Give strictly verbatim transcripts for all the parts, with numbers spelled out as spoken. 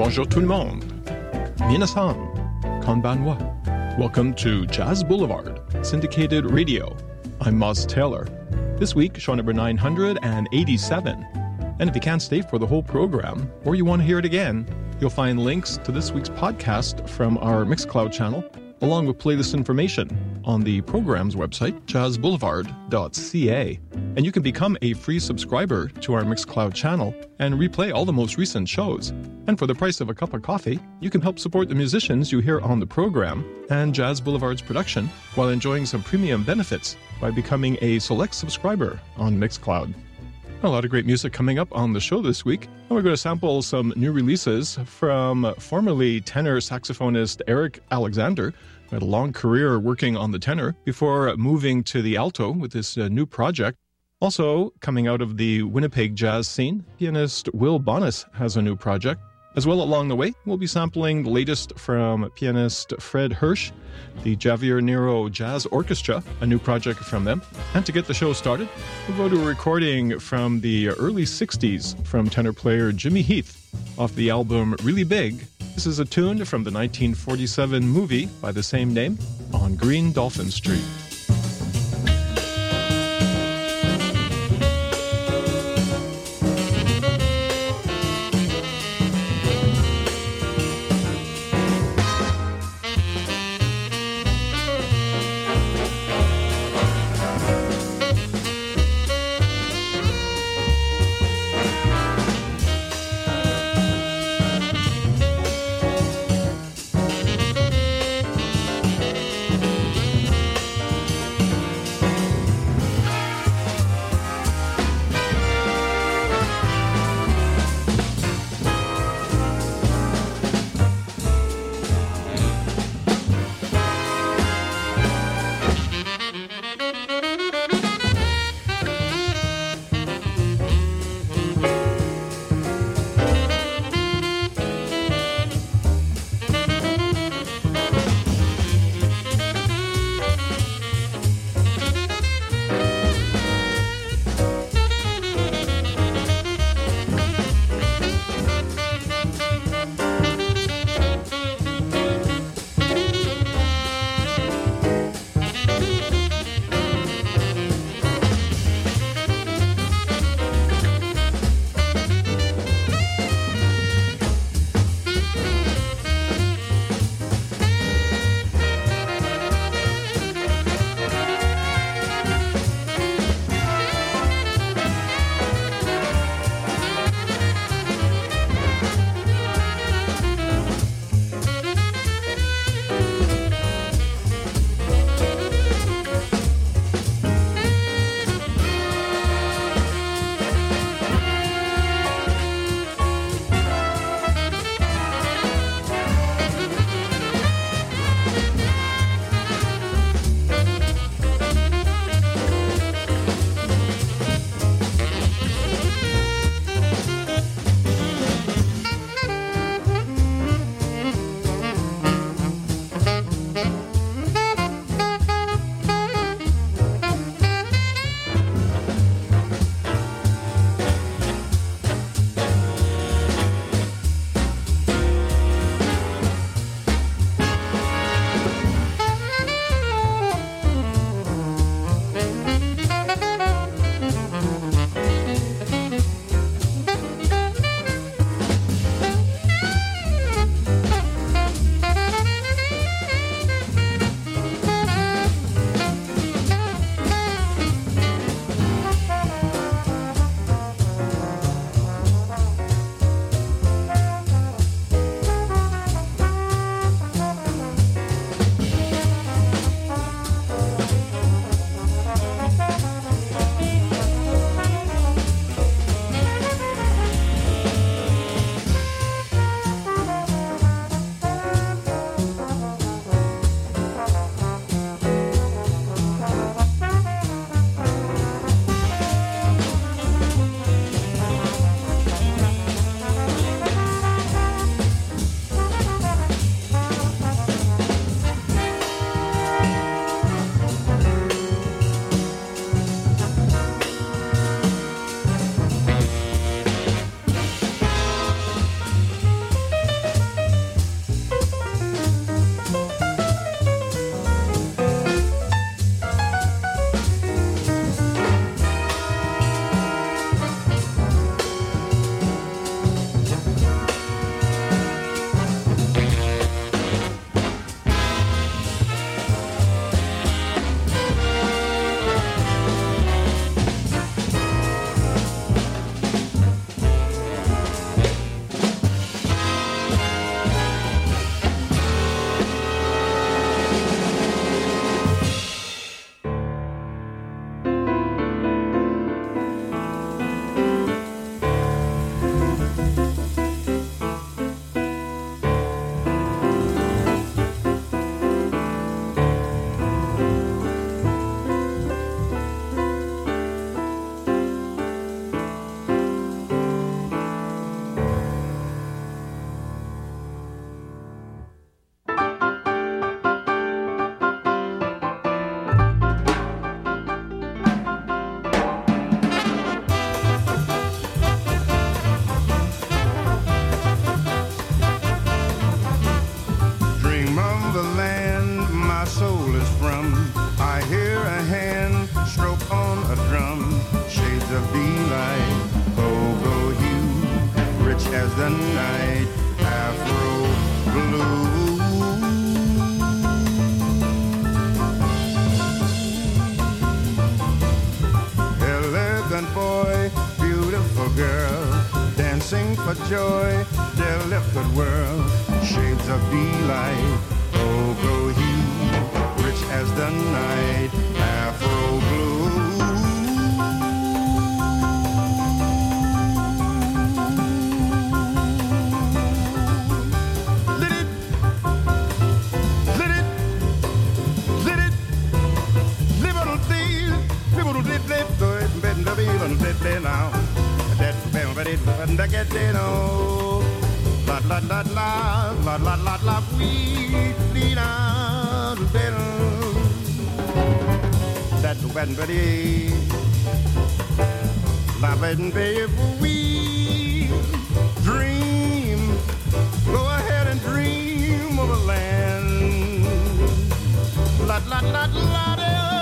Bonjour tout le monde. Minasan. Konbanwa. Welcome to Jazz Boulevard, syndicated radio. I'm Moz Taylor. This week, show number nine hundred eighty-seven. And if you can't stay for the whole program, or you want to hear it again, you'll find links to this week's podcast from our Mixcloud channel, along with playlist information on the program's website, jazz boulevard dot c a. And you can become a free subscriber to our Mixcloud channel and replay all the most recent shows. And for the price of a cup of coffee, you can help support the musicians you hear on the program and Jazz Boulevard's production while enjoying some premium benefits by becoming a select subscriber on Mixcloud. A lot of great music coming up on the show this week. And we're going to sample some new releases from formerly tenor saxophonist Eric Alexander, who had a long career working on the tenor before moving to the alto with this uh, new project. Also, coming out of the Winnipeg jazz scene, pianist Will Bonas has a new project. As well, along the way, we'll be sampling the latest from pianist Fred Hirsch, the Javier Nero Jazz Orchestra, a new project from them. And to get the show started, we'll go to a recording from the early sixties from tenor player Jimmy Heath off the album Really Big. This is a tune from the nineteen forty-seven movie by the same name, On Green Dolphin Street. hand, stroke on a drum, shades of delight, go-go hue, rich as the night, Afro blue. Elegant boy, beautiful girl, dancing for joy, delicate world, shades of delight, go-go hue, rich as the night, Afro blue. Lit it, lit it, lit it, little dee, little dee, little dee, bend the beat and let it now. That bend it, and I get it on. La la la la, la la la la, we lead on to bed. That when ready, la bed baby, we dream. Go ahead and dream of a land. La la la la.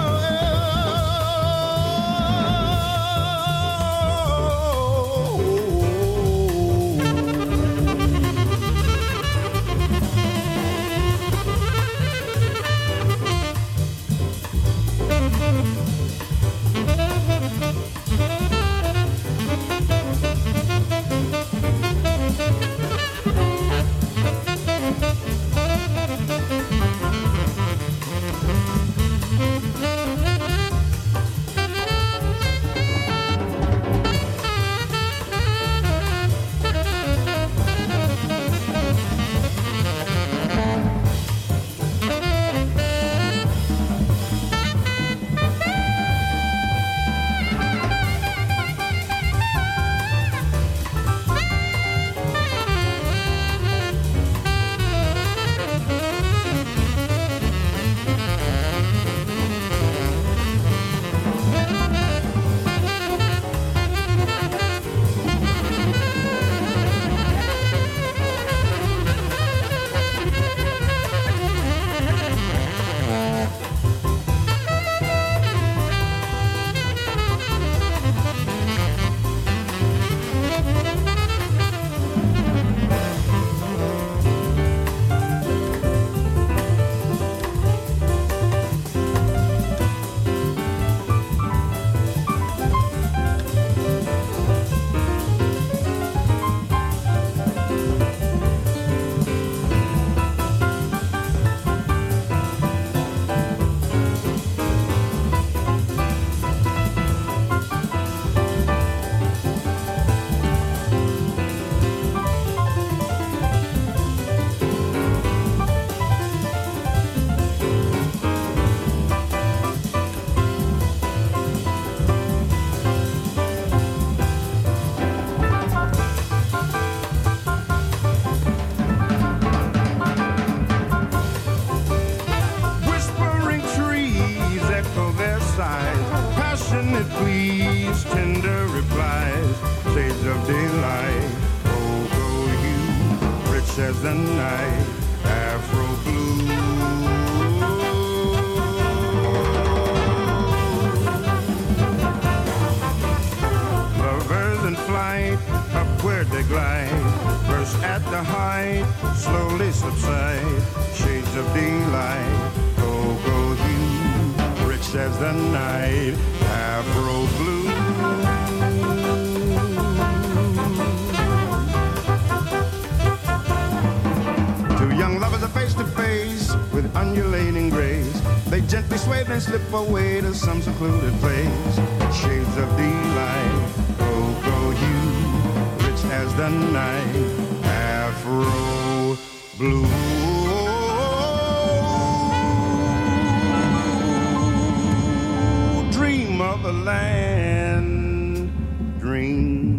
As the night, Afro blue. Lovers in flight, upward they glide, burst at the height, slowly subside, shades of delight, go-go hue, rich as the night, Afro blue. Young lovers are face to face with undulating grace. They gently sway and slip away to some secluded place. Shades of delight, go-go hue, rich as the night, Afro blue. Dream of a land, dream.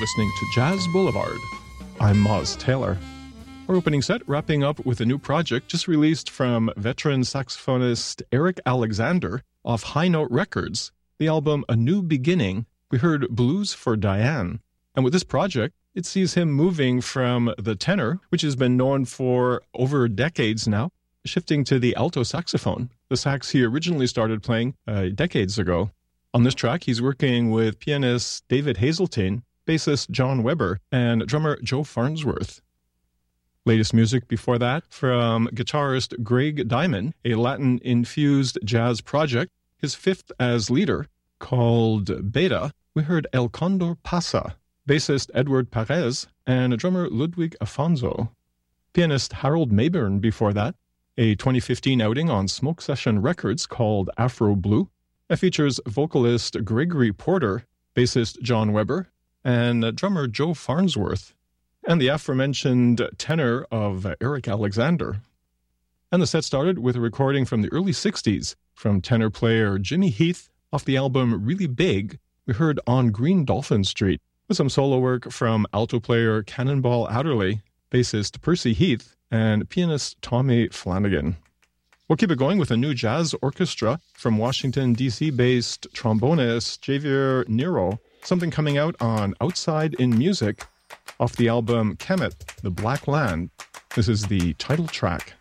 listening to Jazz Boulevard. I'm Moz Taylor. Our opening set wrapping up with a new project just released from veteran saxophonist Eric Alexander off High Note Records. The album A New Beginning, we heard Blues for Diane. And with this project, it sees him moving from the tenor, which has been known for over decades now, shifting to the alto saxophone, the sax he originally started playing uh, decades ago. On this track, he's working with pianist David Hazeltine, bassist John Weber, and drummer Joe Farnsworth. Latest music before that from guitarist Greg Diamond, a Latin-infused jazz project, his fifth as leader, called Beta. We heard El Condor Pasa, bassist Edward Perez, and drummer Ludwig Afonso. Pianist Harold Mayburn before that, a twenty fifteen outing on Smoke Session Records called Afro Blue. It features vocalist Gregory Porter, bassist John Weber, and drummer Joe Farnsworth, and the aforementioned tenor of Eric Alexander. And the set started with a recording from the early sixties from tenor player Jimmy Heath off the album Really Big. We heard On Green Dolphin Street, with some solo work from alto player Cannonball Adderley, bassist Percy Heath, and pianist Tommy Flanagan. We'll keep it going with a new jazz orchestra from Washington, D C-based trombonist Javier Nero, something coming out on Outside in Music off the album Kemet, The Black Land. This is the title track.